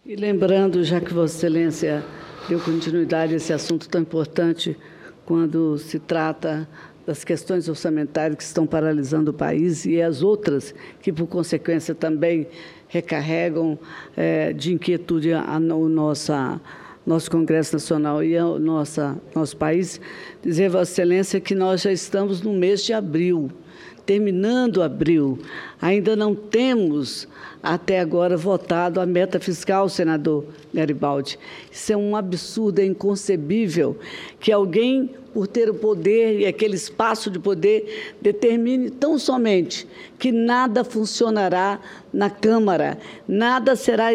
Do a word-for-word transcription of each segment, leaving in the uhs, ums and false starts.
E lembrando, já que Vossa Excelência deu continuidade a esse assunto tão importante, quando se trata das questões orçamentárias que estão paralisando o país e as outras que, por consequência, também recarregam é, de inquietude a, a nossa, nosso Congresso Nacional e o nossa, nosso país, dizer, Vossa Excelência, que nós já estamos no mês de abril, terminando abril. Ainda não temos, até agora, votado a meta fiscal, senador Garibaldi. Isso é um absurdo, é inconcebível que alguém, por ter o poder e aquele espaço de poder, determine tão somente que nada funcionará na Câmara, nada será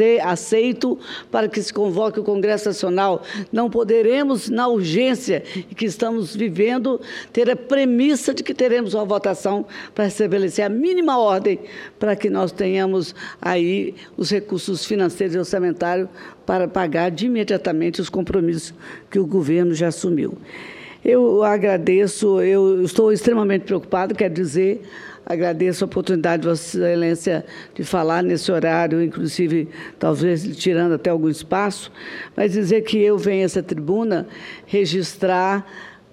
aceito para que se convoque o Congresso Nacional. Não poderemos, na urgência que estamos vivendo, ter a premissa de que teremos uma votação para estabelecer a mínima ordem para que nós tenhamos aí os recursos financeiros e orçamentários para pagar de imediatamente os compromissos que o governo já assumiu. Eu agradeço, eu estou extremamente preocupado, quero dizer, agradeço a oportunidade de Vossa Excelência de falar nesse horário, inclusive, talvez tirando até algum espaço, mas dizer que eu venho a essa tribuna registrar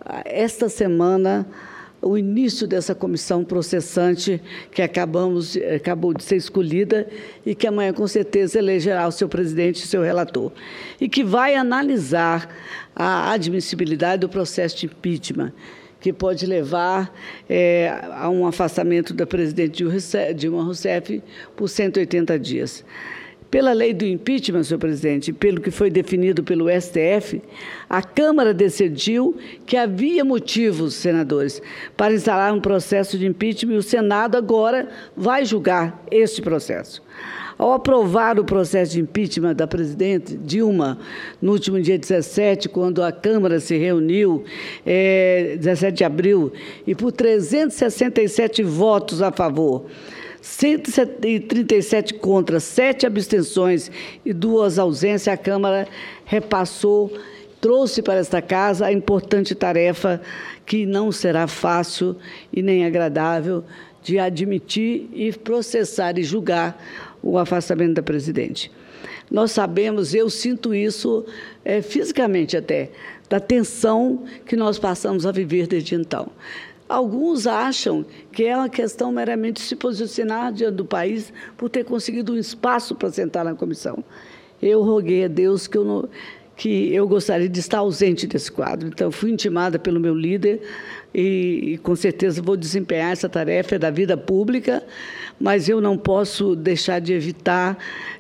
esta semana o início dessa comissão processante que acabamos, acabou de ser escolhida e que amanhã, com certeza, elegerá o seu presidente e seu relator, e que vai analisar a admissibilidade do processo de impeachment, que pode levar é, a um afastamento da presidente Dilma Rousseff por cento e oitenta dias. Pela lei do impeachment, senhor presidente, pelo que foi definido pelo S T F, a Câmara decidiu que havia motivos, senadores, para instalar um processo de impeachment e o Senado agora vai julgar este processo. Ao aprovar o processo de impeachment da presidente Dilma, no último dia dezessete, quando a Câmara se reuniu, é, dezessete de abril, e por trezentos e sessenta e sete votos a favor, cento e trinta e sete contra, sete abstenções e duas ausências, a Câmara repassou, trouxe para esta casa a importante tarefa que não será fácil e nem agradável de admitir e processar e julgar o afastamento da presidente. Nós sabemos, eu sinto isso é, fisicamente até, da tensão que nós passamos a viver desde então. Alguns acham que é uma questão meramente de se posicionar diante do país por ter conseguido um espaço para sentar na comissão. Eu roguei a Deus que eu, não, que eu gostaria de estar ausente desse quadro. Então, fui intimada pelo meu líder e, e, com certeza, vou desempenhar essa tarefa da vida pública, mas eu não posso deixar de evitar,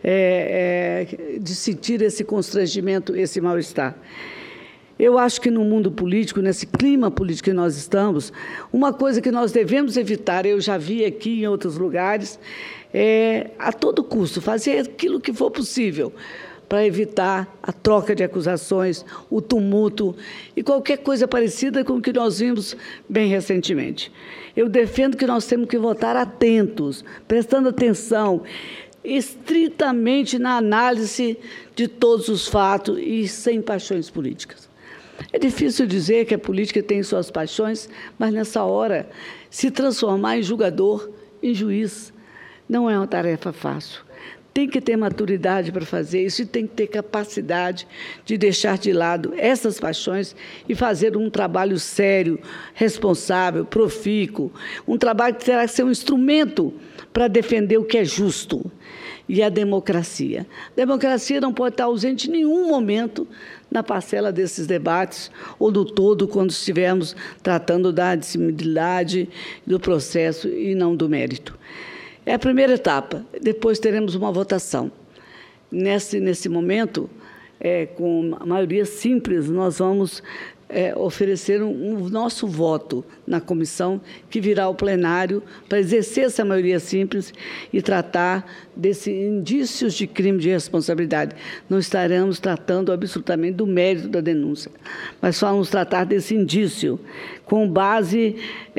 é, é, de sentir esse constrangimento, esse mal-estar. Eu acho que no mundo político, nesse clima político que nós estamos, uma coisa que nós devemos evitar, eu já vi aqui em outros lugares, é, a todo custo, fazer aquilo que for possível para evitar a troca de acusações, o tumulto e qualquer coisa parecida com o que nós vimos bem recentemente. Eu defendo que nós temos que votar atentos, prestando atenção, estritamente na análise de todos os fatos e sem paixões políticas. É difícil dizer que a política tem suas paixões, mas, nessa hora, se transformar em julgador, em juiz, não é uma tarefa fácil. Tem que ter maturidade para fazer isso e tem que ter capacidade de deixar de lado essas paixões e fazer um trabalho sério, responsável, profícuo, um trabalho que terá que ser um instrumento para defender o que é justo. E a democracia. A democracia não pode estar ausente em nenhum momento na parcela desses debates ou do todo, quando estivermos tratando da admissibilidade do processo e não do mérito. É a primeira etapa, depois teremos uma votação. Nesse, nesse momento, é, com a maioria simples, nós vamos é, oferecer um, um nosso voto na comissão, que virá ao plenário para exercer essa maioria simples e tratar desses indícios de crime de responsabilidade. Não estaremos tratando absolutamente do mérito da denúncia, mas vamos tratar desse indício, com base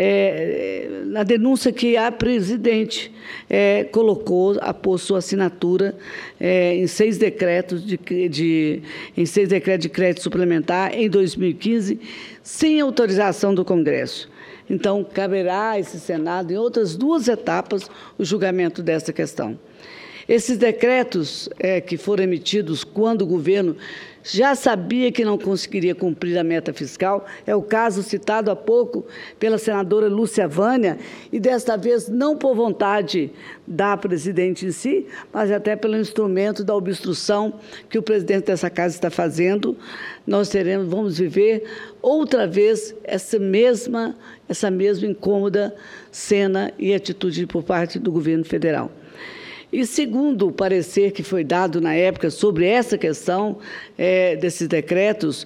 é, na denúncia que a presidente é, colocou, após sua assinatura é, em seis decretos de, de, em seis decretos de crédito suplementar em dois mil e quinze, sem autorização do Congresso. Então, caberá a esse Senado, em outras duas etapas, o julgamento dessa questão. Esses decretos é, que foram emitidos quando o governo já sabia que não conseguiria cumprir a meta fiscal, é o caso citado há pouco pela senadora Lúcia Vânia, e desta vez não por vontade da presidente em si, mas até pelo instrumento da obstrução que o presidente dessa casa está fazendo. Nós teremos, vamos viver outra vez essa mesma, essa mesma incômoda cena e atitude por parte do governo federal. E, segundo o parecer que foi dado na época sobre essa questão é, desses decretos,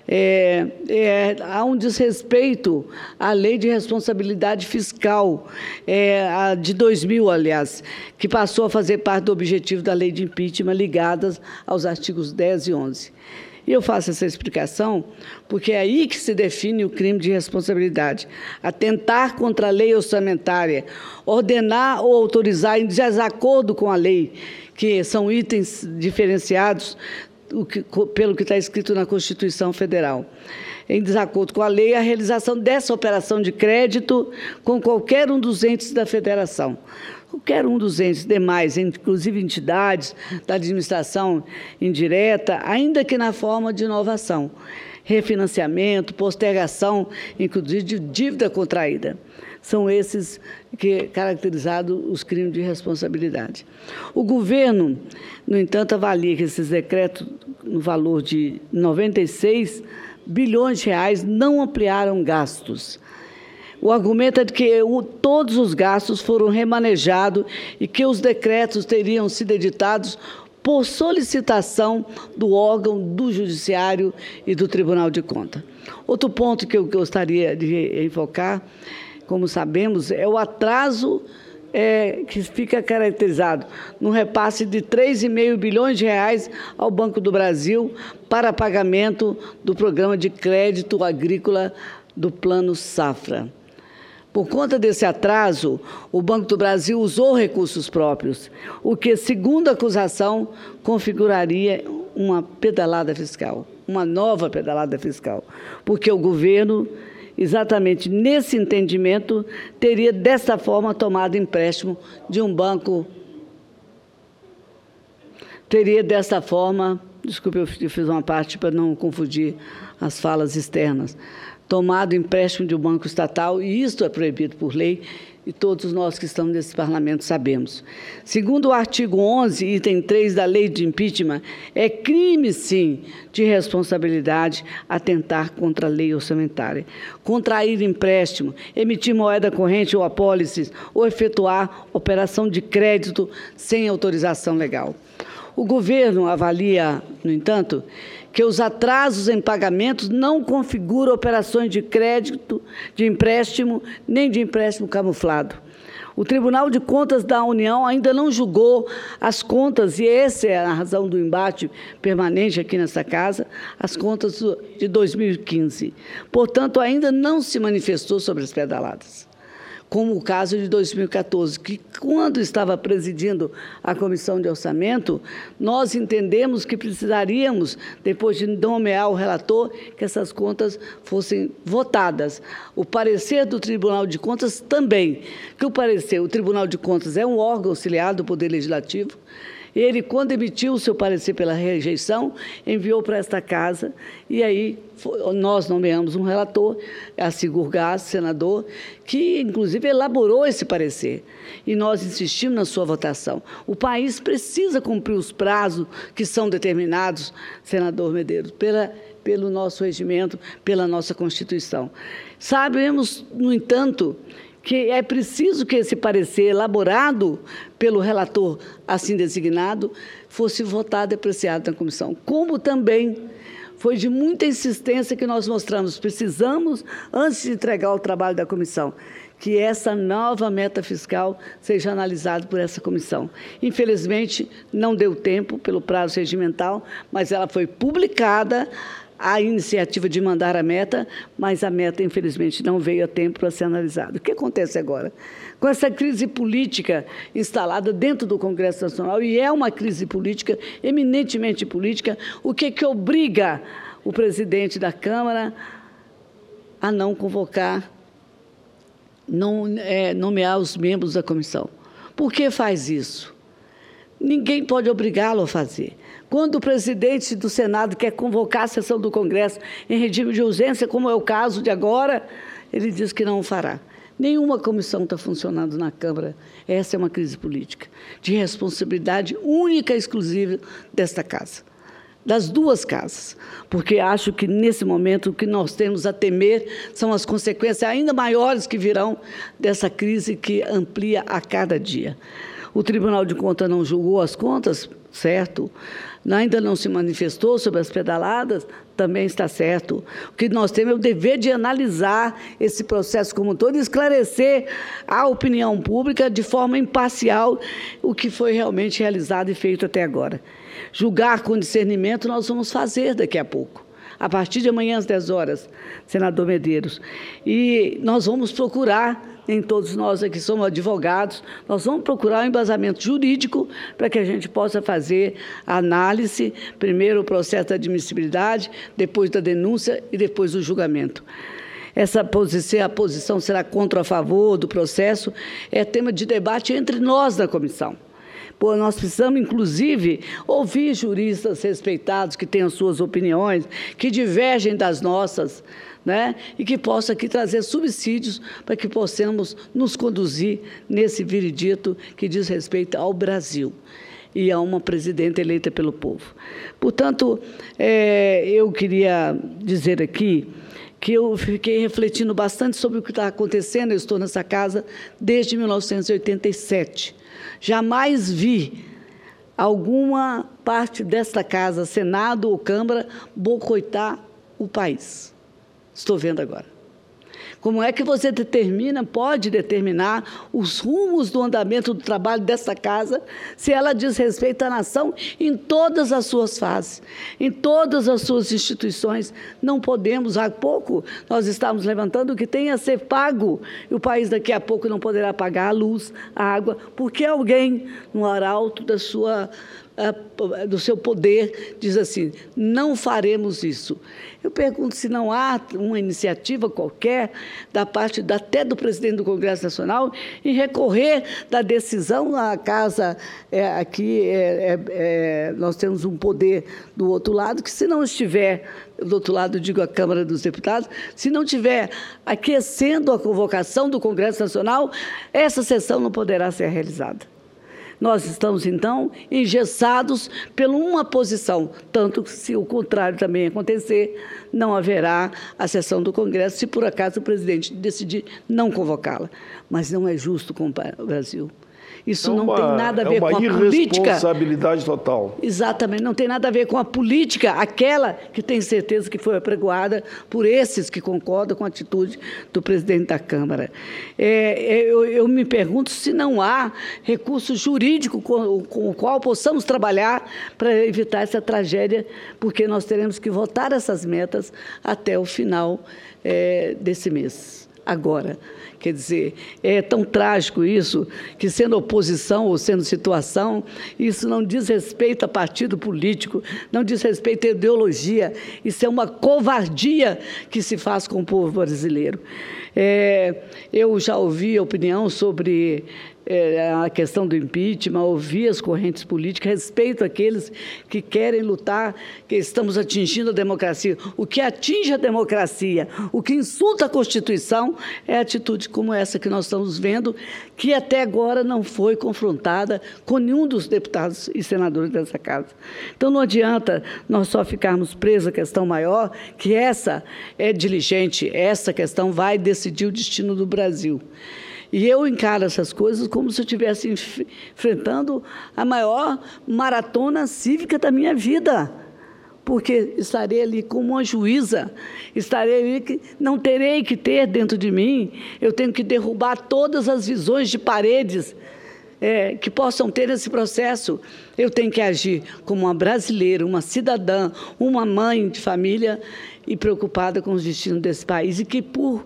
é, é, há um desrespeito à Lei de Responsabilidade Fiscal, é, a de dois mil, aliás, que passou a fazer parte do objetivo da Lei de Impeachment, ligadas aos artigos dez e onze. E eu faço essa explicação porque é aí que se define o crime de responsabilidade. Atentar contra a lei orçamentária, ordenar ou autorizar em desacordo com a lei, que são itens diferenciados o que, pelo que está escrito na Constituição Federal. Em desacordo com a lei, a realização dessa operação de crédito com qualquer um dos entes da federação. Qualquer um dos entes demais, inclusive entidades da administração indireta, ainda que na forma de inovação, refinanciamento, postergação, inclusive de dívida contraída. São esses que caracterizados os crimes de responsabilidade. O governo, no entanto, avalia que esses decretos, no valor de noventa e seis bilhões de reais, não ampliaram gastos. O argumento é de que o, todos os gastos foram remanejados e que os decretos teriam sido editados por solicitação do órgão do Judiciário e do Tribunal de Contas. Outro ponto que eu gostaria de enfocar, como sabemos, é o atraso é, que fica caracterizado no repasse de três vírgula cinco bilhões de reais ao Banco do Brasil para pagamento do programa de crédito agrícola do Plano Safra. Por conta desse atraso, o Banco do Brasil usou recursos próprios, o que, segundo a acusação, configuraria uma pedalada fiscal, uma nova pedalada fiscal, porque o governo, exatamente nesse entendimento, teria, dessa forma, tomado empréstimo de um banco, teria, dessa forma, desculpe, eu fiz uma parte para não confundir as falas externas, tomado empréstimo de um banco estatal, e isto é proibido por lei, e todos nós que estamos nesse parlamento sabemos. Segundo o artigo onze, item três da Lei de Impeachment, é crime, sim, de responsabilidade atentar contra a lei orçamentária, contrair empréstimo, emitir moeda corrente ou apólices, ou efetuar operação de crédito sem autorização legal. O governo avalia, no entanto, que os atrasos em pagamentos não configuram operações de crédito, de empréstimo, nem de empréstimo camuflado. O Tribunal de Contas da União ainda não julgou as contas, e essa é a razão do embate permanente aqui nessa casa, as contas de dois mil e quinze. Portanto, ainda não se manifestou sobre as pedaladas, como o caso de dois mil e quatorze, que, quando estava presidindo a Comissão de Orçamento, nós entendemos que precisaríamos, depois de nomear o relator, que essas contas fossem votadas. O parecer do Tribunal de Contas também, que o parecer, o Tribunal de Contas é um órgão auxiliar do Poder Legislativo. Ele, quando emitiu o seu parecer pela rejeição, enviou para esta casa, e aí nós nomeamos um relator, a Sigur Gás, senador, que, inclusive, elaborou esse parecer. E nós insistimos na sua votação. O país precisa cumprir os prazos que são determinados, senador Medeiros, pela, pelo nosso regimento, pela nossa Constituição. Sabemos, no entanto, que é preciso que esse parecer elaborado pelo relator assim designado fosse votado e apreciado na comissão. Como também foi de muita insistência que nós mostramos, precisamos, antes de entregar o trabalho da comissão, que essa nova meta fiscal seja analisada por essa comissão. Infelizmente, não deu tempo pelo prazo regimental, mas ela foi publicada, a iniciativa de mandar a meta, mas a meta, infelizmente, não veio a tempo para ser analisada. O que acontece agora? Com essa crise política instalada dentro do Congresso Nacional, e é uma crise política, eminentemente política, o que, que obriga o presidente da Câmara a não convocar, não é, nomear os membros da comissão? Por que faz isso? ninguém pode obrigá-lo a fazer. Quando o presidente do Senado quer convocar a sessão do Congresso em regime de urgência, como é o caso de agora, ele diz que não o fará. Nenhuma comissão está funcionando na Câmara. Essa é uma crise política, de responsabilidade única e exclusiva desta casa, das duas casas, porque acho que, nesse momento, o que nós temos a temer são as consequências ainda maiores que virão dessa crise que amplia a cada dia. O Tribunal de Contas não julgou as contas, certo? Ainda não se manifestou sobre as pedaladas, também está certo. O que nós temos é o dever de analisar esse processo como um todo e esclarecer à opinião pública de forma imparcial o que foi realmente realizado e feito até agora. Julgar com discernimento nós vamos fazer daqui a pouco, a partir de amanhã às dez horas, senador Medeiros. E nós vamos procurar, em todos nós aqui somos advogados, nós vamos procurar um embasamento jurídico para que a gente possa fazer a análise, primeiro o processo da admissibilidade, depois da denúncia e depois do julgamento. Essa posição, a posição será contra ou a favor do processo, é tema de debate entre nós da comissão. Pô, nós precisamos, inclusive, ouvir juristas respeitados que tenham suas opiniões, que divergem das nossas, né? E que possam aqui trazer subsídios para que possamos nos conduzir nesse veredito que diz respeito ao Brasil e a uma presidenta eleita pelo povo. Portanto, é, eu queria dizer aqui que eu fiquei refletindo bastante sobre o que está acontecendo. Eu estou nessa casa desde mil novecentos e oitenta e sete. Jamais vi alguma parte desta casa, Senado ou Câmara, boicotar o país. Estou vendo agora. Como é que você determina, pode determinar os rumos do andamento do trabalho desta casa, se ela diz respeito à nação em todas as suas fases, em todas as suas instituições? Não podemos, há pouco nós estávamos levantando o que tem a ser pago, e o país daqui a pouco não poderá pagar a luz, a água, porque alguém, no arauto da sua, do seu poder, diz assim, não faremos isso. Eu pergunto se não há uma iniciativa qualquer da parte até do presidente do Congresso Nacional em recorrer da decisão. A casa é, aqui, é, é, é, nós temos um poder do outro lado, que se não estiver, do outro lado, digo a Câmara dos Deputados, se não estiver aquecendo a convocação do Congresso Nacional, essa sessão não poderá ser realizada. Nós estamos, então, engessados por uma posição, tanto que, se o contrário também acontecer, não haverá a sessão do Congresso, se por acaso o presidente decidir não convocá-la. Mas não é justo com o Brasil. Isso é não uma, tem nada a ver é com a política. Irresponsabilidade total. Exatamente, não tem nada a ver com a política, aquela que tem certeza que foi apregoada por esses que concordam com a atitude do presidente da Câmara. É, eu, eu me pergunto se não há recurso jurídico com, com o qual possamos trabalhar para evitar essa tragédia, porque nós teremos que votar essas metas até o final é, desse mês. Agora, quer dizer, é tão trágico isso, que sendo oposição ou sendo situação, isso não diz respeito a partido político, não diz respeito à ideologia, isso é uma covardia que se faz com o povo brasileiro. É, eu já ouvi opinião sobre é, a questão do impeachment, ouvi as correntes políticas, respeito àqueles que querem lutar, que estamos atingindo a democracia. O que atinge a democracia, o que insulta a Constituição, é atitude como essa que nós estamos vendo, que até agora não foi confrontada com nenhum dos deputados e senadores dessa casa. Então, não adianta nós só ficarmos presos à questão maior, que essa é diligente, essa questão vai decidir o destino do Brasil. E eu encaro essas coisas como se eu estivesse enfrentando a maior maratona cívica da minha vida, porque estarei ali como uma juíza, estarei ali que não terei que ter dentro de mim, eu tenho que derrubar todas as visões de paredes é, que possam ter esse processo. Eu tenho que agir como uma brasileira, uma cidadã, uma mãe de família e preocupada com os destinos desse país, e que, por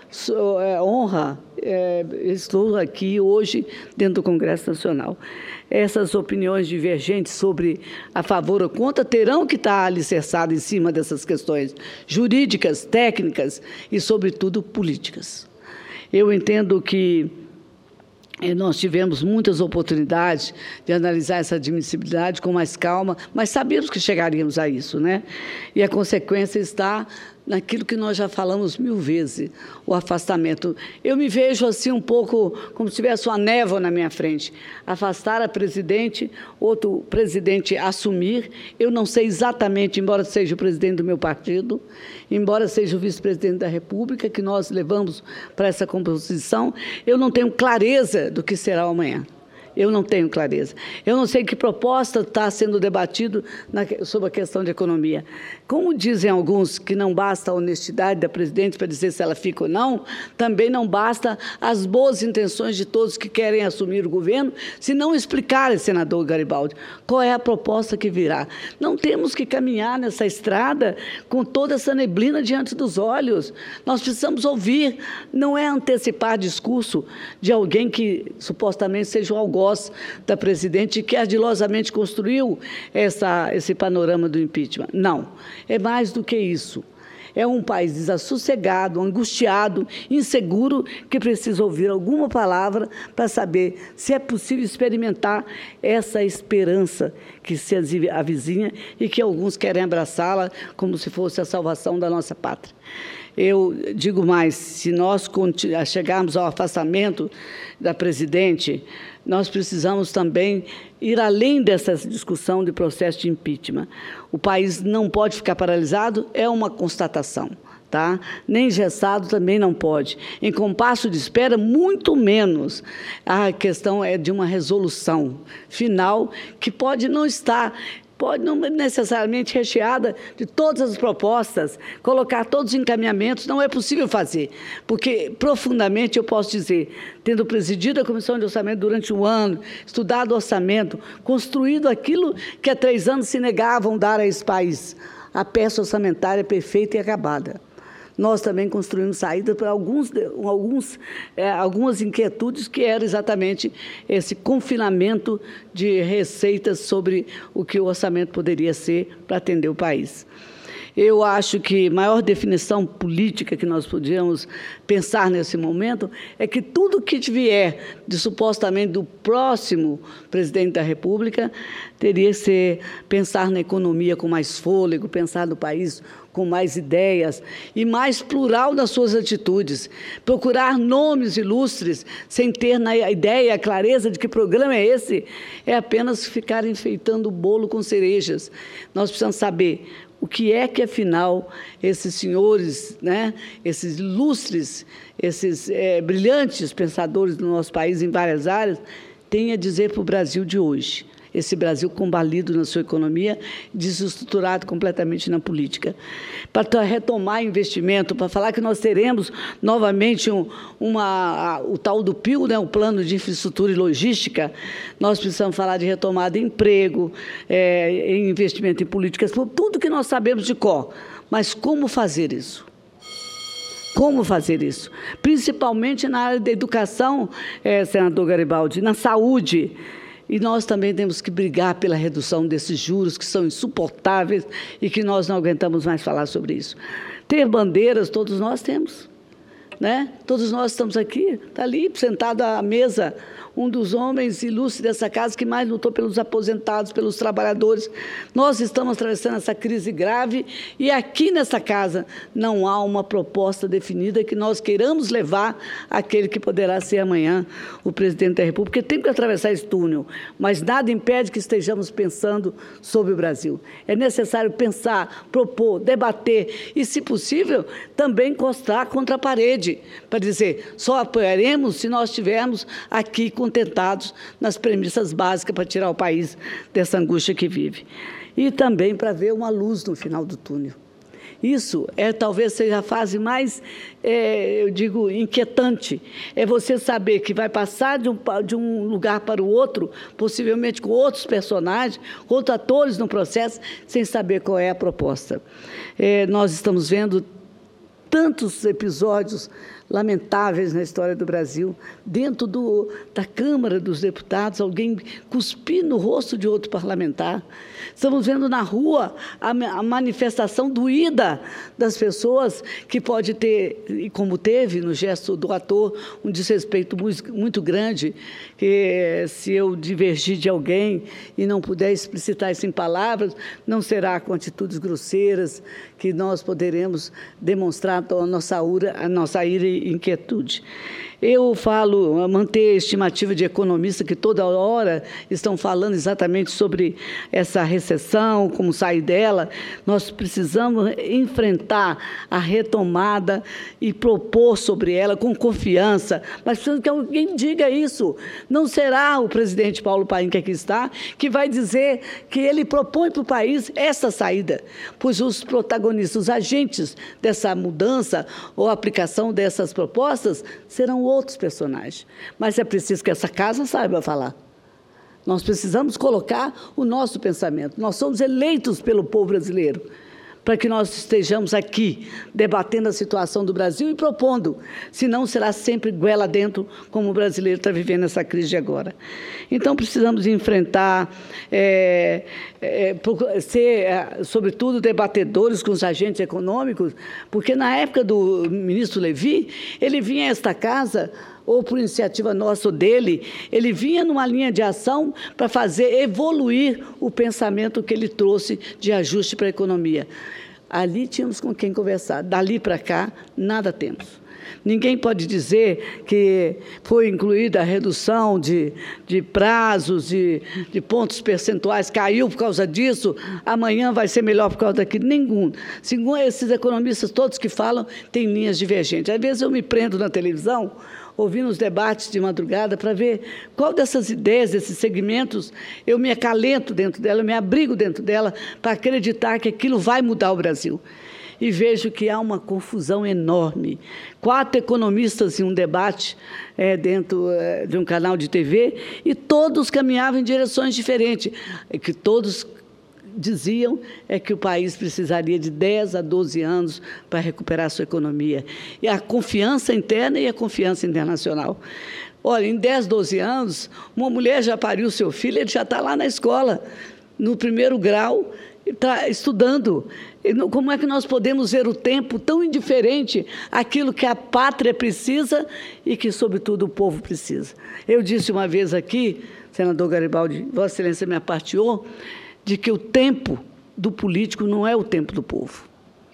é, honra, é, estou aqui hoje dentro do Congresso Nacional. Essas opiniões divergentes sobre a favor ou contra terão que estar alicerçadas em cima dessas questões jurídicas, técnicas e, sobretudo, políticas. Eu entendo que Nós tivemos muitas oportunidades de analisar essa admissibilidade com mais calma, mas sabíamos que chegaríamos a isso, né? E a consequência está naquilo que nós já falamos mil vezes, o afastamento. Eu me vejo assim um pouco como se tivesse uma névoa na minha frente. Afastar a presidente, outro presidente assumir. Eu não sei exatamente, embora seja o presidente do meu partido, embora seja o vice-presidente da República, que nós levamos para essa composição, eu não tenho clareza do que será o amanhã. Eu não tenho clareza. Eu não sei que proposta está sendo debatido na, sobre a questão de economia. Como dizem alguns que não basta a honestidade da presidente para dizer se ela fica ou não, também não basta as boas intenções de todos que querem assumir o governo, se não explicarem, senador Garibaldi, qual é a proposta que virá. Não temos que caminhar nessa estrada com toda essa neblina diante dos olhos. Nós precisamos ouvir, não é antecipar discurso de alguém que supostamente seja o algoz da presidente que ardilosamente construiu essa, esse panorama do impeachment. Não, é mais do que isso. É um país desassossegado, angustiado, inseguro, que precisa ouvir alguma palavra para saber se é possível experimentar essa esperança que se avizinha e que alguns querem abraçá-la como se fosse a salvação da nossa pátria. Eu digo mais, se nós chegarmos ao afastamento da presidente, nós precisamos também ir além dessa discussão de processo de impeachment. O país não pode ficar paralisado, é uma constatação, tá? Nem engessado também não pode. Em compasso de espera, muito menos. A questão é de uma resolução final que pode não estar... pode não necessariamente recheada de todas as propostas, colocar todos os encaminhamentos, não é possível fazer, porque profundamente eu posso dizer, tendo presidido a Comissão de Orçamento durante um ano, estudado o orçamento, construído aquilo que há três anos se negavam dar a esse país, a peça orçamentária perfeita e acabada. Nós também construímos saídas para alguns, alguns, é, algumas inquietudes que era exatamente esse confinamento de receitas sobre o que o orçamento poderia ser para atender o país. Eu acho que a maior definição política que nós podíamos pensar nesse momento é que tudo que vier de supostamente do próximo presidente da República teria que ser pensar na economia com mais fôlego, pensar no país com mais ideias e mais plural nas suas atitudes. Procurar nomes ilustres sem ter na ideia a clareza de que programa é esse, é apenas ficar enfeitando o bolo com cerejas. Nós precisamos saber o que é que, afinal, esses senhores, né, esses ilustres, esses é, brilhantes pensadores do nosso país em várias áreas, têm a dizer para o Brasil de hoje. Esse Brasil combalido na sua economia, desestruturado completamente na política. Para retomar investimento, para falar que nós teremos novamente um, uma, o tal do P I L, né, o Plano de Infraestrutura e Logística, nós precisamos falar de retomada de emprego, é, investimento em políticas, tudo que nós sabemos de cor. Mas como fazer isso? Como fazer isso? Principalmente na área da educação, é, senador Garibaldi, na saúde. E nós também temos que brigar pela redução desses juros que são insuportáveis e que nós não aguentamos mais falar sobre isso. Ter bandeiras, todos nós temos, né? Todos nós estamos aqui, está ali, sentado à mesa, um dos homens ilustres dessa casa que mais lutou pelos aposentados, pelos trabalhadores. Nós estamos atravessando essa crise grave e aqui nessa casa não há uma proposta definida que nós queiramos levar àquele que poderá ser amanhã o presidente da República. Tem que atravessar esse túnel, mas nada impede que estejamos pensando sobre o Brasil. É necessário pensar, propor, debater e, se possível, também encostar contra a parede, para dizer, só apoiaremos se nós estivermos aqui contentados nas premissas básicas para tirar o país dessa angústia que vive. E também para ver uma luz no final do túnel. Isso é, talvez seja a fase mais, é, eu digo, inquietante. É você saber que vai passar de um, de um lugar para o outro, possivelmente com outros personagens, outros atores no processo, sem saber qual é a proposta. É, nós estamos vendo tantos episódios lamentáveis na história do Brasil. Dentro do, da Câmara dos Deputados, alguém cuspir no rosto de outro parlamentar. Estamos vendo na rua a, a manifestação doída das pessoas, que pode ter, e como teve no gesto do ator, um desrespeito muito, muito grande, que se eu divergir de alguém e não puder explicitar isso em palavras, não será com atitudes grosseiras que nós poderemos demonstrar a nossa ira, a nossa ira e inquietude. Eu falo, manter a estimativa de economistas que toda hora estão falando exatamente sobre essa recessão, como sair dela. Nós precisamos enfrentar a retomada e propor sobre ela com confiança, mas precisamos que alguém diga isso. Não será o presidente Paulo Paim, que aqui está, que vai dizer que ele propõe para o país essa saída, pois os protagonistas, os agentes dessa mudança ou aplicação dessas propostas serão outros personagens. Mas é preciso que essa casa saiba falar. Nós precisamos colocar o nosso pensamento. Nós somos eleitos pelo povo brasileiro para que nós estejamos aqui debatendo a situação do Brasil e propondo. Senão será sempre goela dentro, como o brasileiro está vivendo essa crise de agora. Então, precisamos enfrentar, é, é, ser, é, sobretudo, debatedores com os agentes econômicos, porque na época do ministro Levi, ele vinha a esta casa, ou por iniciativa nossa ou dele, ele vinha numa linha de ação para fazer evoluir o pensamento que ele trouxe de ajuste para a economia. Ali tínhamos com quem conversar. Dali para cá, nada temos. Ninguém pode dizer que foi incluída a redução de, de prazos, de, de pontos percentuais, caiu por causa disso, amanhã vai ser melhor por causa daquilo. Nenhum. Segundo esses economistas todos que falam, têm linhas divergentes. Às vezes eu me prendo na televisão, ouvindo os debates de madrugada, para ver qual dessas ideias, desses segmentos, eu me acalento dentro dela, eu me abrigo dentro dela, para acreditar que aquilo vai mudar o Brasil. E vejo que há uma confusão enorme. Quatro economistas em um debate é, dentro é, de um canal de T V, e todos caminhavam em direções diferentes, e que todos diziam é que o país precisaria de dez a doze anos para recuperar a sua economia. E a confiança interna e a confiança internacional. Olha, em dez, doze anos, uma mulher já pariu seu filho, ele já está lá na escola, no primeiro grau, está estudando. Como é que nós podemos ver o tempo tão indiferente àquilo que a pátria precisa e que, sobretudo, o povo precisa? Eu disse uma vez aqui, senador Garibaldi, Vossa Excelência me aparteou, de que o tempo do político não é o tempo do povo.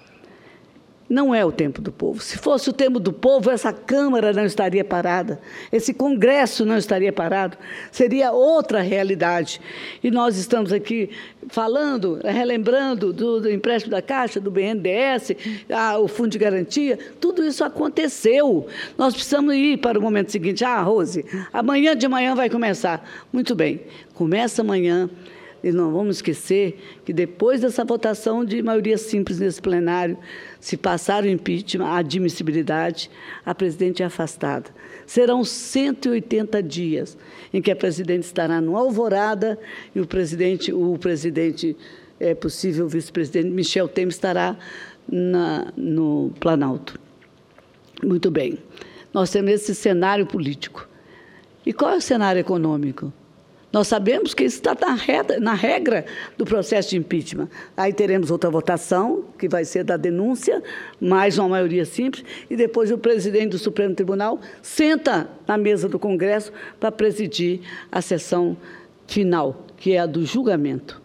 Não é o tempo do povo. Se fosse o tempo do povo, essa Câmara não estaria parada, esse Congresso não estaria parado, seria outra realidade. E nós estamos aqui falando, relembrando do, do empréstimo da Caixa, do B N D E S, ah, o Fundo de Garantia, tudo isso aconteceu. Nós precisamos ir para o momento seguinte. Ah, Rose, amanhã de manhã vai começar. Muito bem, começa amanhã. E não vamos esquecer que, depois dessa votação de maioria simples nesse plenário, se passar o impeachment, a admissibilidade, a presidente é afastada. Serão cento e oitenta dias em que a presidente estará no Alvorada e o presidente, o presidente é, possível vice-presidente Michel Temer estará na, no Planalto. Muito bem. Nós temos esse cenário político. E qual é o cenário econômico? Nós sabemos que isso está na regra, na regra do processo de impeachment. Aí teremos outra votação, que vai ser da denúncia, mais uma maioria simples, e depois o presidente do Supremo Tribunal senta na mesa do Congresso para presidir a sessão final, que é a do julgamento.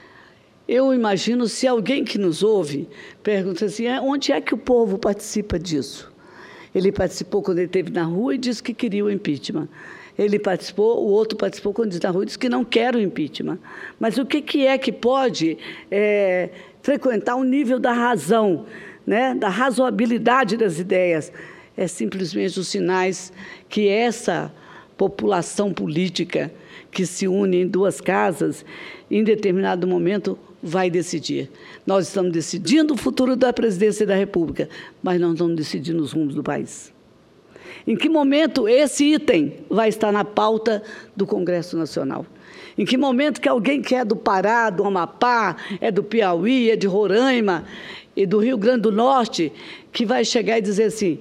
Eu imagino, se alguém que nos ouve pergunta assim, onde é que o povo participa disso? Ele participou quando ele esteve na rua e disse que queria o impeachment. Ele participou, o outro participou quando disse na rua e disse que não quer o impeachment. Mas o que, que é que pode é, frequentar o nível da razão, né, da razoabilidade das ideias? É simplesmente os sinais que essa população política que se une em duas casas, em determinado momento, vai decidir. Nós estamos decidindo o futuro da presidência da República, mas não estamos decidindo os rumos do país. Em que momento esse item vai estar na pauta do Congresso Nacional? Em que momento que alguém que é do Pará, do Amapá, é do Piauí, é de Roraima e do Rio Grande do Norte, que vai chegar e dizer assim,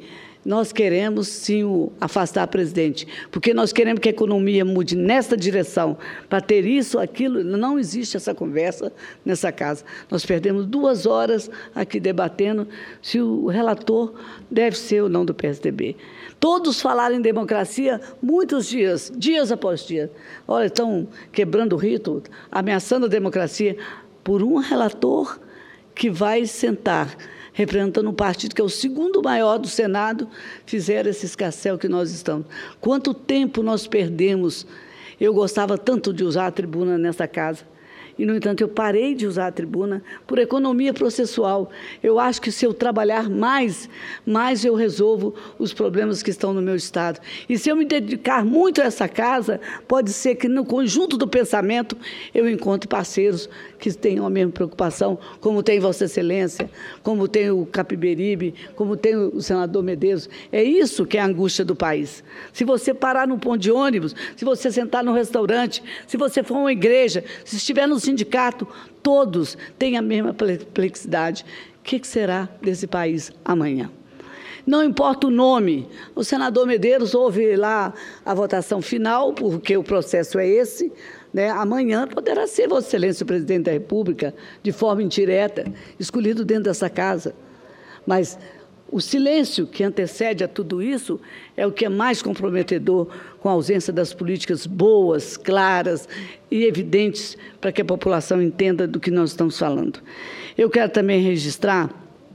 nós queremos, sim, o afastar o presidente, porque nós queremos que a economia mude nesta direção. Para ter isso, aquilo, não existe essa conversa nessa casa. Nós perdemos duas horas aqui debatendo se o relator deve ser ou não do P S D B. Todos falaram em democracia muitos dias, dias após dias. Olha, estão quebrando o rito, ameaçando a democracia por um relator que vai sentar representando um partido que é o segundo maior do Senado, fizeram esse escarcéu que nós estamos. Quanto tempo nós perdemos? Eu gostava tanto de usar a tribuna nessa casa, e, no entanto, eu parei de usar a tribuna por economia processual. Eu acho que, se eu trabalhar mais, mais eu resolvo os problemas que estão no meu Estado. E, se eu me dedicar muito a essa casa, pode ser que, no conjunto do pensamento, eu encontre parceiros que tenham a mesma preocupação, como tem Vossa Excelência, como tem o Capiberibe, como tem o senador Medeiros. É isso que é a angústia do país. Se você parar num ponto de ônibus, se você sentar num restaurante, se você for a uma igreja, se estiver no sindicato, todos têm a mesma perplexidade. O que será desse país amanhã? Não importa o nome, o senador Medeiros houve lá a votação final, porque o processo é esse, né? Amanhã poderá ser Vossa Excelência o Presidente da República, de forma indireta, escolhido dentro dessa casa. Mas o silêncio que antecede a tudo isso é o que é mais comprometedor, com a ausência das políticas boas, claras e evidentes para que a população entenda do que nós estamos falando. Eu quero também registrar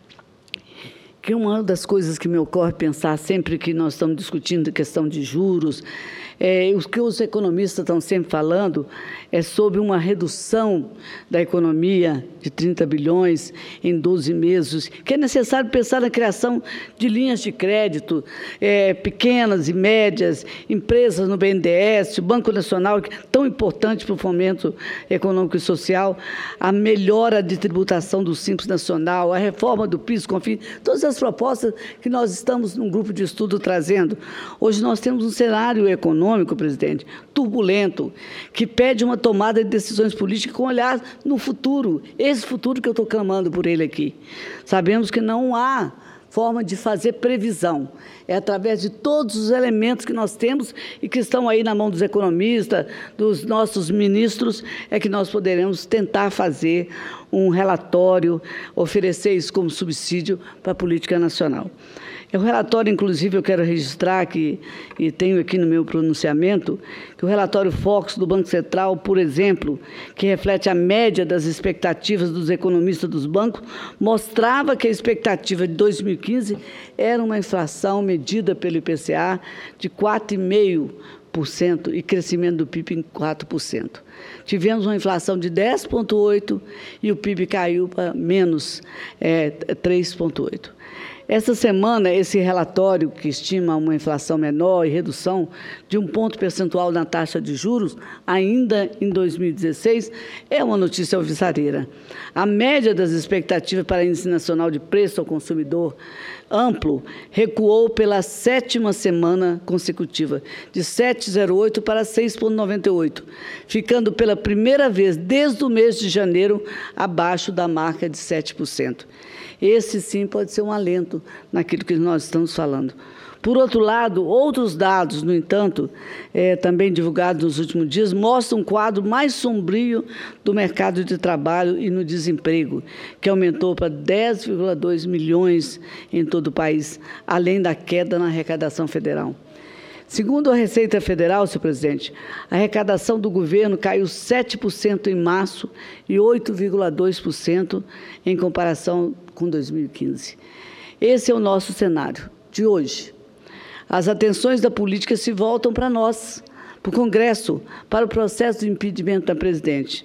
que uma das coisas que me ocorre pensar sempre que nós estamos discutindo a questão de juros, é, o que os economistas estão sempre falando é sobre uma redução da economia de trinta bilhões em doze meses, que é necessário pensar na criação de linhas de crédito, é, pequenas e médias, empresas no B N D E S, o Banco Nacional, que é tão importante para o fomento econômico e social, a melhora de tributação do Simples Nacional, a reforma do PIS, COFINS, todas as propostas que nós estamos num grupo de estudo trazendo. Hoje nós temos um cenário econômico, presidente, turbulento, que pede uma tomada de decisões políticas com olhar no futuro, esse futuro que eu estou clamando por ele aqui. Sabemos que não há forma de fazer previsão. É através de todos os elementos que nós temos e que estão aí na mão dos economistas, dos nossos ministros, é que nós poderemos tentar fazer um relatório, oferecer isso como subsídio para a política nacional. É o relatório, inclusive, eu quero registrar, que, e tenho aqui no meu pronunciamento, que o relatório Focus do Banco Central, por exemplo, que reflete a média das expectativas dos economistas dos bancos, mostrava que a expectativa de dois mil e quinze era uma inflação medida pelo I P C A de quatro vírgula cinco por cento e crescimento do P I B em quatro por cento. Tivemos uma inflação de dez vírgula oito por cento e o P I B caiu para menos é, três vírgula oito por cento. Essa semana, esse relatório, que estima uma inflação menor e redução de um ponto percentual na taxa de juros, ainda em dois mil e dezesseis, é uma notícia alvissareira. A média das expectativas para o Índice Nacional de Preço ao Consumidor Amplo recuou pela sétima semana consecutiva, de sete vírgula zero oito para seis vírgula noventa e oito, ficando pela primeira vez desde o mês de janeiro abaixo da marca de sete por cento. Esse, sim, pode ser um alento naquilo que nós estamos falando. Por outro lado, outros dados, no entanto, é, também divulgados nos últimos dias, mostram um quadro mais sombrio do mercado de trabalho e no desemprego, que aumentou para dez vírgula dois milhões em todo o país, além da queda na arrecadação federal. Segundo a Receita Federal, senhor presidente, a arrecadação do governo caiu sete por cento em março e oito vírgula dois por cento em comparação com dois mil e quinze. Esse é o nosso cenário de hoje. As atenções da política se voltam para nós, para o Congresso, para o processo de impedimento da presidente.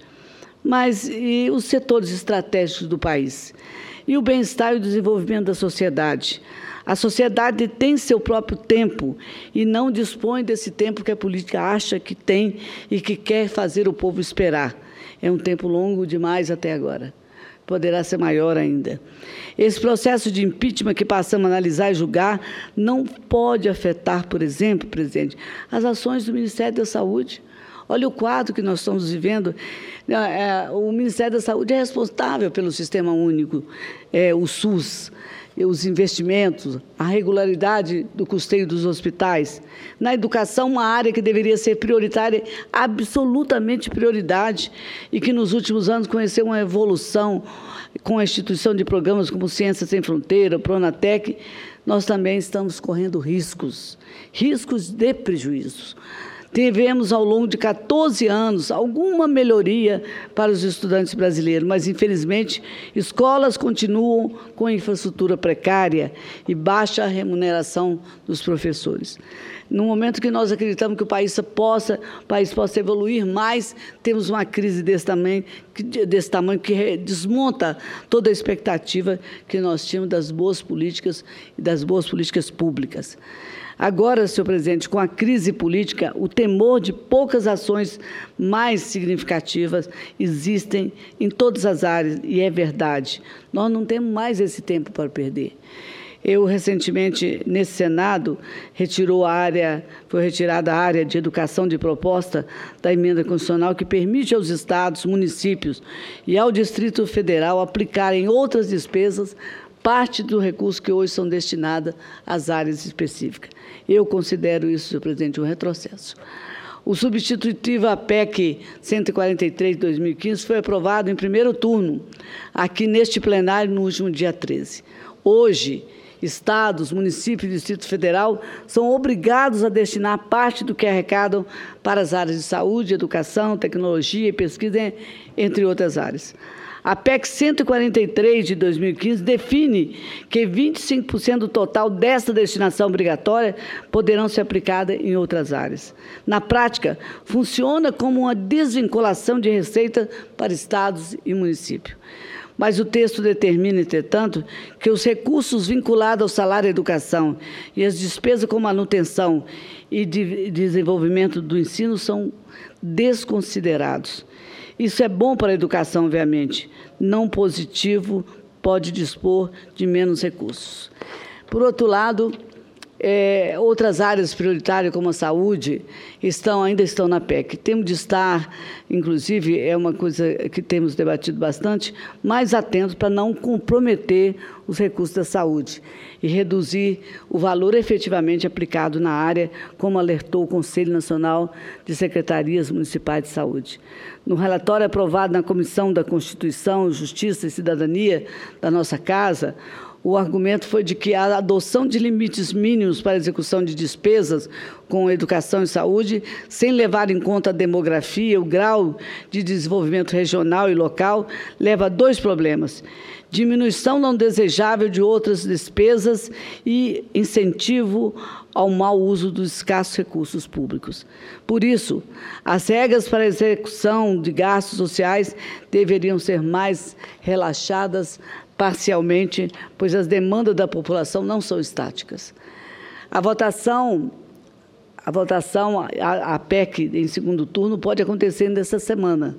Mas e os setores estratégicos do país? E o bem-estar e o desenvolvimento da sociedade? A sociedade tem seu próprio tempo e não dispõe desse tempo que a política acha que tem e que quer fazer o povo esperar. É um tempo longo demais até agora. Poderá ser maior ainda. Esse processo de impeachment que passamos a analisar e julgar não pode afetar, por exemplo, presidente, as ações do Ministério da Saúde. Olha o quadro que nós estamos vivendo. O Ministério da Saúde é responsável pelo Sistema Único, é, o SUS, os investimentos, a regularidade do custeio dos hospitais. Na educação, uma área que deveria ser prioritária, absolutamente prioridade, e que nos últimos anos conheceu uma evolução com a instituição de programas como Ciência Sem Fronteira, Pronatec. Nós também estamos correndo riscos, riscos de prejuízos. Tivemos, ao longo de quatorze anos, alguma melhoria para os estudantes brasileiros, mas, infelizmente, escolas continuam com infraestrutura precária e baixa remuneração dos professores. No momento que nós acreditamos que o país possa, o país possa evoluir mais, temos uma crise desse tamanho, desse tamanho que desmonta toda a expectativa que nós tínhamos das boas políticas e das boas políticas públicas. Agora, senhor presidente, com a crise política, o temor de poucas ações mais significativas existem em todas as áreas, e é verdade. Nós não temos mais esse tempo para perder. Eu, recentemente, nesse Senado, retirou a área, foi retirada a área de educação de proposta da emenda constitucional que permite aos estados, municípios e ao Distrito Federal aplicarem outras despesas parte do recurso que hoje são destinadas às áreas específicas. Eu considero isso, senhor presidente, um retrocesso. O substitutivo à P E C cento e quarenta e três de dois mil e quinze foi aprovado em primeiro turno, aqui neste plenário, no último dia treze. Hoje, estados, municípios e Distrito Federal são obrigados a destinar parte do que arrecadam para as áreas de saúde, educação, tecnologia e pesquisa, entre outras áreas. A P E C cento e quarenta e três de dois mil e quinze define que vinte e cinco por cento do total desta destinação obrigatória poderão ser aplicadas em outras áreas. Na prática, funciona como uma desvinculação de receita para estados e municípios. Mas o texto determina, entretanto, que os recursos vinculados ao salário e à educação e as despesas com manutenção e de desenvolvimento do ensino são desconsiderados. Isso é bom para a educação, obviamente. Não positivo, pode dispor de menos recursos. Por outro lado, é, outras áreas prioritárias, como a saúde, estão, ainda estão na P E C. Temos de estar, inclusive, é uma coisa que temos debatido bastante, mais atentos para não comprometer os recursos da saúde e reduzir o valor efetivamente aplicado na área, como alertou o Conselho Nacional de Secretarias Municipais de Saúde. No relatório aprovado na Comissão da Constituição, Justiça e Cidadania da nossa Casa, o argumento foi de que a adoção de limites mínimos para a execução de despesas com educação e saúde, sem levar em conta a demografia, o grau de desenvolvimento regional e local, leva a dois problemas: diminuição não desejável de outras despesas e incentivo ao mau uso dos escassos recursos públicos. Por isso, as regras para a execução de gastos sociais deveriam ser mais relaxadas parcialmente, pois as demandas da população não são estáticas. A votação, a votação, a, a P E C em segundo turno pode acontecer nessa semana.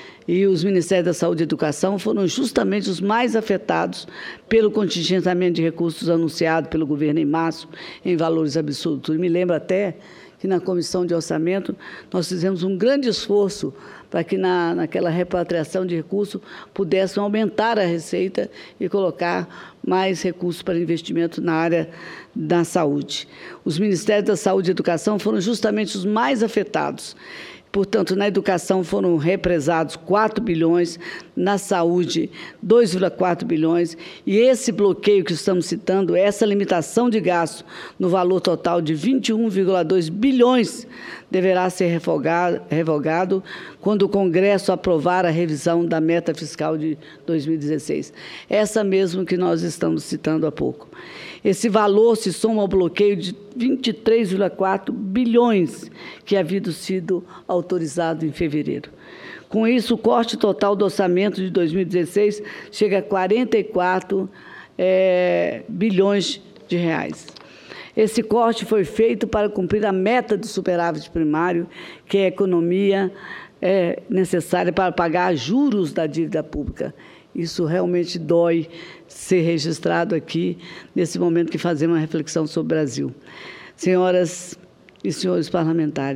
E os Ministérios da Saúde e Educação foram justamente os mais afetados pelo contingenciamento de recursos anunciado pelo governo em março, em valores absolutos. E me lembro até que na Comissão de Orçamento nós fizemos um grande esforço para que na, naquela repatriação de recursos pudessem aumentar a receita e colocar mais recursos para investimento na área da saúde. Os Ministérios da Saúde e Educação foram justamente os mais afetados. Portanto, na educação foram represados quatro bilhões, na saúde dois vírgula quatro bilhões, e esse bloqueio que estamos citando, essa limitação de gasto no valor total de vinte e um vírgula dois bilhões, deverá ser revogado, revogado quando o Congresso aprovar a revisão da meta fiscal de dois mil e dezesseis. Essa mesmo que nós estamos citando há pouco. Esse valor se soma ao bloqueio de vinte e três vírgula quatro bilhões que havia sido autorizado em fevereiro. Com isso, o corte total do orçamento de dois mil e dezesseis chega a quarenta e quatro é, bilhões de reais. Esse corte foi feito para cumprir a meta de superávit primário, que é a economia é, necessária para pagar juros da dívida pública. Isso realmente dói ser registrado aqui, nesse momento que fazemos uma reflexão sobre o Brasil. Senhoras e senhores parlamentares,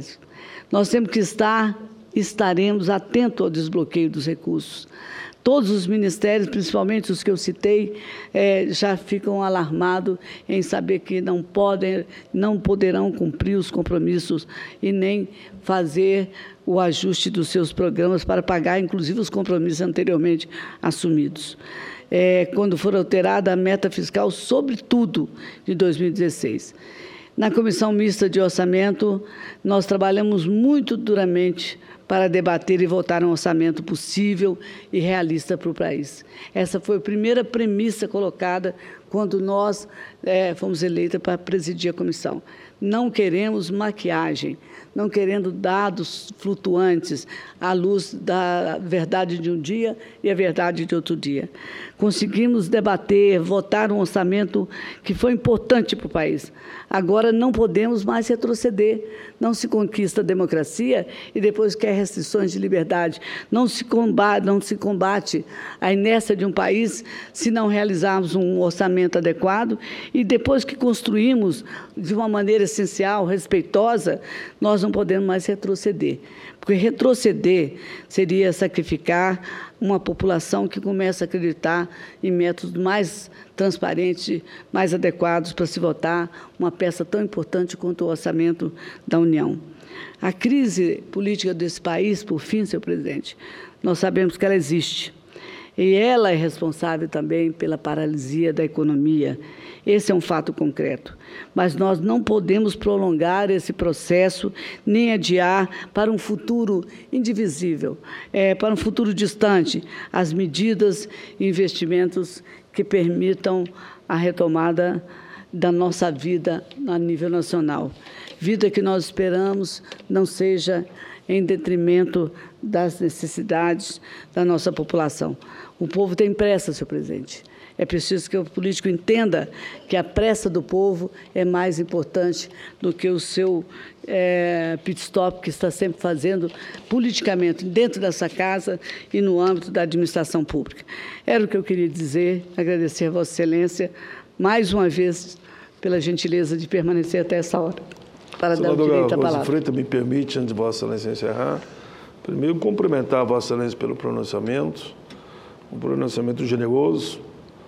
Nós temos que estar, estaremos atentos ao desbloqueio dos recursos. Todos os ministérios, principalmente os que eu citei, é, já ficam alarmados em saber que não podem, não poderão cumprir os compromissos e nem fazer o ajuste dos seus programas para pagar, inclusive, os compromissos anteriormente assumidos. É, quando for alterada a meta fiscal, sobretudo de dois mil e dezesseis. Na Comissão Mista de Orçamento, nós trabalhamos muito duramente para debater e votar um orçamento possível e realista para o país. Essa foi a primeira premissa colocada quando nós é, fomos eleitos para presidir a comissão. Não queremos maquiagem, não querendo dados flutuantes à luz da verdade de um dia e a verdade de outro dia. Conseguimos debater, votar um orçamento que foi importante para o país. Agora não podemos mais retroceder. Não se conquista a democracia e depois quer restrições de liberdade. Não se combate, não se combate a inércia de um país se não realizarmos um orçamento adequado e depois que construímos de uma maneira essencial, respeitosa, nós não podemos mais retroceder. Porque retroceder seria sacrificar uma população que começa a acreditar em métodos mais transparentes, mais adequados para se votar uma peça tão importante quanto o orçamento da União. A crise política desse país, por fim, senhor presidente, nós sabemos que ela existe. E ela é responsável também pela paralisia da economia. Esse é um fato concreto. Mas nós não podemos prolongar esse processo, nem adiar para um futuro indivisível, é, para um futuro distante, as medidas e investimentos que permitam a retomada da nossa vida a nível nacional. Vida que nós esperamos não seja em detrimento das necessidades da nossa população. O povo tem pressa, senhor presidente. É preciso que o político entenda que a pressa do povo é mais importante do que o seu é, pit stop que está sempre fazendo politicamente dentro dessa casa e no âmbito da administração pública. Era o que eu queria dizer, agradecer a Vossa Excelência mais uma vez pela gentileza de permanecer até essa hora. Para dar o direito à palavra. Freitas, me permite, antes de Vossa Excelência encerrar, primeiro cumprimentar a Vossa Excelência pelo pronunciamento, um pronunciamento generoso,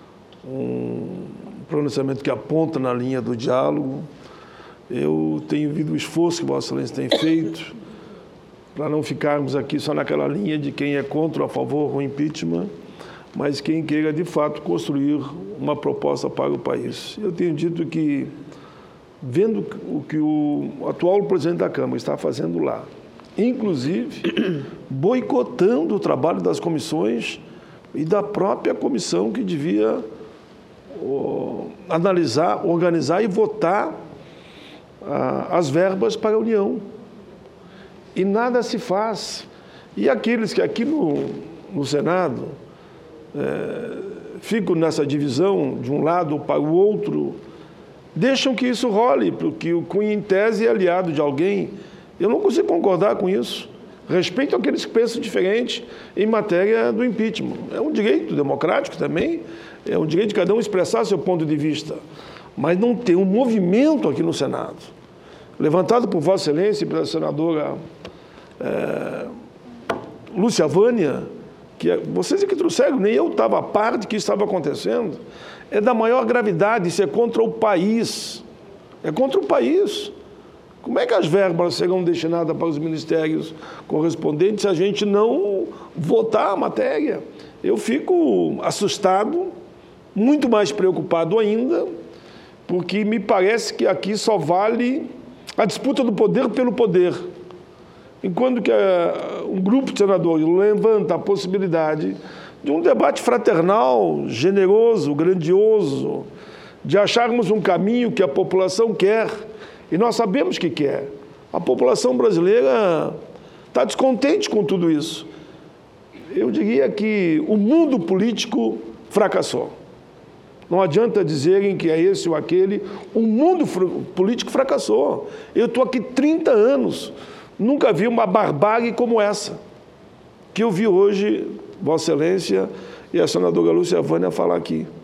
um pronunciamento que aponta na linha do diálogo. Eu tenho visto o esforço que Vossa Excelência tem feito para não ficarmos aqui só naquela linha de quem é contra ou a favor do impeachment, mas quem queira, de fato, construir uma proposta para o país. Eu tenho dito que, vendo o que o atual presidente da Câmara está fazendo lá, inclusive boicotando o trabalho das comissões e da própria comissão que devia oh, analisar, organizar e votar ah, as verbas para a União. E nada se faz. E aqueles que aqui no, no Senado é, ficam nessa divisão de um lado para o outro, deixam que isso role, porque o Cunha, em tese, é aliado de alguém. Eu não consigo concordar com isso. Respeito aqueles que pensam diferente em matéria do impeachment. É um direito democrático também, é um direito de cada um expressar seu ponto de vista. Mas não tem um movimento aqui no Senado, levantado por Vossa Excelência e pela senadora é, Lúcia Vânia, que é, vocês é que trouxeram, nem eu estava a par de que isso estava acontecendo, é da maior gravidade, isso é contra o país. É contra o país. Como é que as verbas serão destinadas para os ministérios correspondentes se a gente não votar a matéria? Eu fico assustado, muito mais preocupado ainda, porque me parece que aqui só vale a disputa do poder pelo poder. Enquanto que um grupo de senadores levanta a possibilidade de um debate fraternal, generoso, grandioso, de acharmos um caminho que a população quer, e nós sabemos que quer. A população brasileira está descontente com tudo isso. Eu diria que o mundo político fracassou. Não adianta dizerem que é esse ou aquele. O mundo político fracassou. Eu estou aqui trinta anos, nunca vi uma barbárie como essa, que eu vi hoje Vossa Excelência e a senadora Lúcia Vânia falar aqui.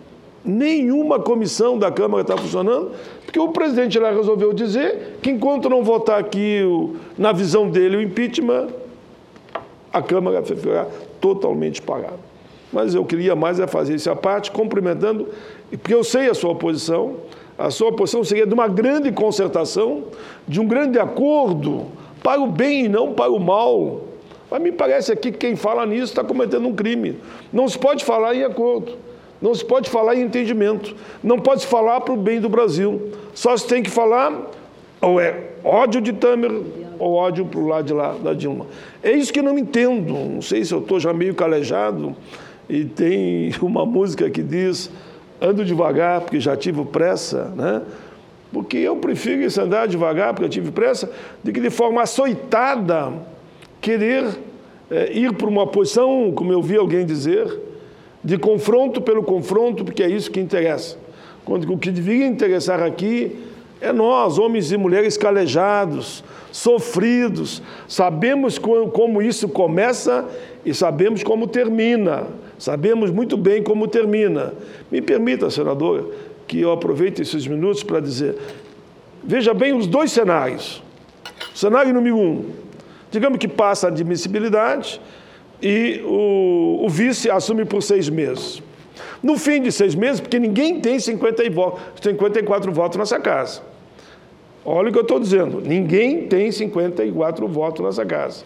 Nenhuma comissão da Câmara está funcionando, porque o presidente lá resolveu dizer que enquanto não votar aqui, o, na visão dele, o impeachment, a Câmara vai ficar totalmente parada. Mas eu queria mais é fazer isso à parte, cumprimentando, porque eu sei a sua posição, a sua posição seria de uma grande concertação, de um grande acordo, para o bem e não para o mal. Mas me parece aqui que quem fala nisso está cometendo um crime. Não se pode falar em acordo, não se pode falar em entendimento, não pode se falar para o bem do Brasil. Só se tem que falar, ou é ódio de Temer, ou ódio para o lado de lá da Dilma. É isso que eu não entendo. Não sei se eu estou já meio calejado, e tem uma música que diz, ando devagar porque já tive pressa, né? Porque eu prefiro isso, andar devagar porque eu tive pressa, do que de forma açoitada querer é, ir para uma posição, como eu vi alguém dizer, de confronto pelo confronto, porque é isso que interessa. Quando o que deveria interessar aqui é nós, homens e mulheres calejados, sofridos, sabemos como isso começa e sabemos como termina. Sabemos muito bem como termina. Me permita, senadora, que eu aproveite esses minutos para dizer, veja bem os dois cenários. Cenário número um, digamos que passa a admissibilidade e o, o vice assume por seis meses. No fim de seis meses, porque ninguém tem cinquenta e quatro votos nessa casa. Olha o que eu estou dizendo, ninguém tem cinquenta e quatro votos nessa casa.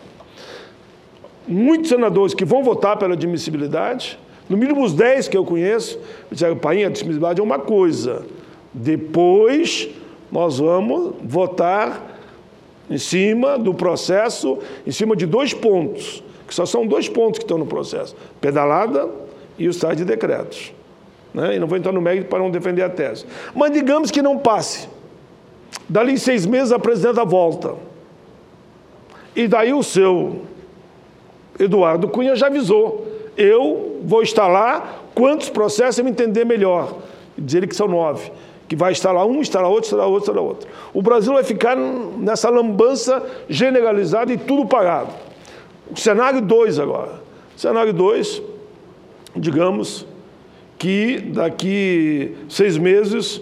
Muitos senadores que vão votar pela admissibilidade, no mínimo os dez que eu conheço, disseram, pai, a admissibilidade é uma coisa, depois nós vamos votar em cima do processo, em cima de dois pontos, que só são dois pontos que estão no processo, pedalada e o site de decretos. Né? E não vou entrar no mérito para não defender a tese. Mas digamos que não passe. Dali em seis meses a presidenta volta. E daí o seu Eduardo Cunha já avisou. Eu vou estar lá, quantos processos eu me entender melhor. Dizer que são nove. Que vai estar lá um, estará outro, estará outro, estará outro. O Brasil vai ficar nessa lambança generalizada e tudo pagado. O cenário dois agora. Cenário dois, digamos que daqui seis meses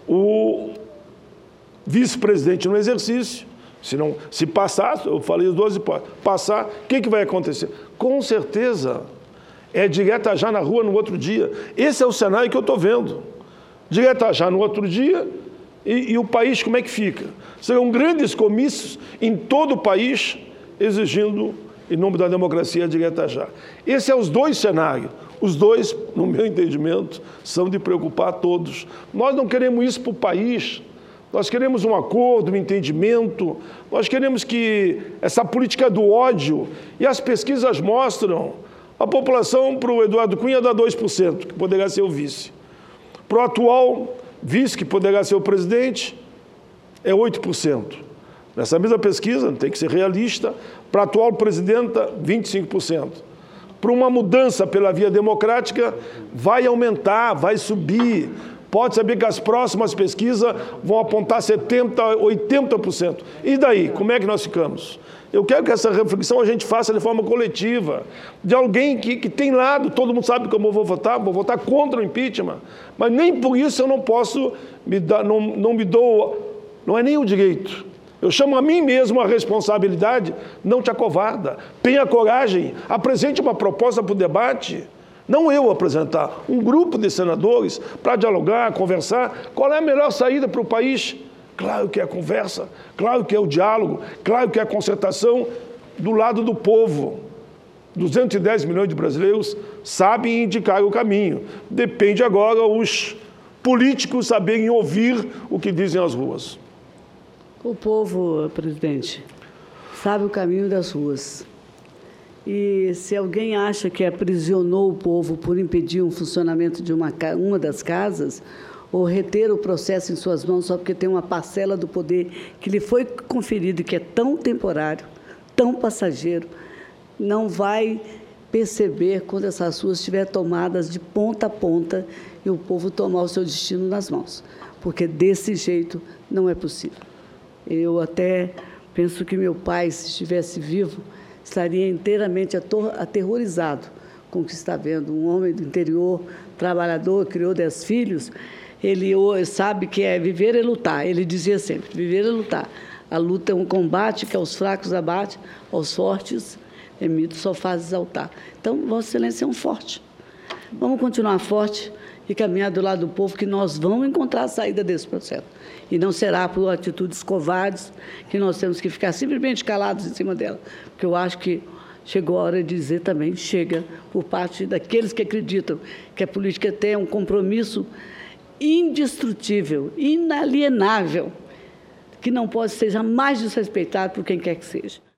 o vice-presidente no exercício, se, não, se passar, eu falei as duas hipóteses, passar, o que, que vai acontecer? Com certeza é direto já na rua no outro dia. Esse é o cenário que eu estou vendo. Direto já no outro dia, e, e o país como é que fica? Serão grandes comícios em todo o país, exigindo, em nome da democracia, direto já. Esses são os dois cenários. Os dois, no meu entendimento, são de preocupar a todos. Nós não queremos isso para o país, nós queremos um acordo, um entendimento, nós queremos que essa política do ódio, e as pesquisas mostram, a população para o Eduardo Cunha dá dois por cento, que poderá ser o vice. Para o atual vice, que poderá ser o presidente, é oito por cento. Nessa mesma pesquisa, tem que ser realista, para a atual presidenta, vinte e cinco por cento. Para uma mudança pela via democrática, vai aumentar, vai subir. Pode saber que as próximas pesquisas vão apontar setenta por cento, oitenta por cento. E daí, como é que nós ficamos? Eu quero que essa reflexão a gente faça de forma coletiva, de alguém que, que tem lado, todo mundo sabe como eu vou votar, vou votar contra o impeachment, mas nem por isso eu não posso, me dar, não, não me dou, não é nem o direito. Eu chamo a mim mesmo a responsabilidade, não te acovarda, tenha coragem, apresente uma proposta para o debate, não eu apresentar, um grupo de senadores para dialogar, conversar, qual é a melhor saída para o país. Claro que é a conversa, claro que é o diálogo, claro que é a concertação do lado do povo. duzentos e dez milhões de brasileiros sabem indicar o caminho. Depende agora os políticos saberem ouvir o que dizem as ruas. O povo, presidente, sabe o caminho das ruas. E se alguém acha que aprisionou o povo por impedir um funcionamento de uma, uma das casas, ou reter o processo em suas mãos só porque tem uma parcela do poder que lhe foi conferido e que é tão temporário, tão passageiro, não vai perceber quando essas ruas estiverem tomadas de ponta a ponta e o povo tomar o seu destino nas mãos, porque desse jeito não é possível. Eu até penso que meu pai, se estivesse vivo, estaria inteiramente aterrorizado com o que está vendo. Um homem do interior, trabalhador, criou dez filhos, ele hoje sabe que é viver e lutar. Ele dizia sempre, viver e lutar. A luta é um combate que aos fracos abate, aos fortes emite, só faz exaltar. Então, Vossa Excelência é um forte. Vamos continuar forte e caminhar do lado do povo, que nós vamos encontrar a saída desse processo. E não será por atitudes covardes que nós temos que ficar simplesmente calados em cima dela. Porque eu acho que chegou a hora de dizer também, chega, por parte daqueles que acreditam que a política tem um compromisso indestrutível, inalienável, que não pode ser jamais desrespeitado por quem quer que seja.